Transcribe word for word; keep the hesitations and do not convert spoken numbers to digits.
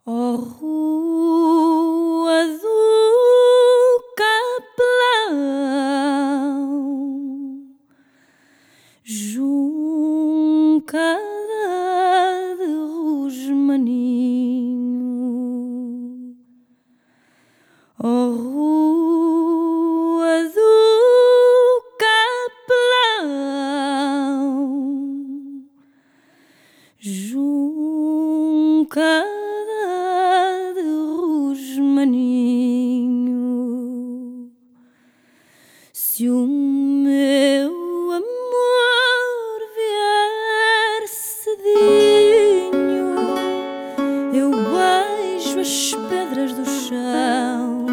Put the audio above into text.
Oh, rua do capelão, juncada de rosmaninho. Oh, rua do capelão, juncada maninho. Se o meu amor vier cedinho, eu beijo as pedras do chão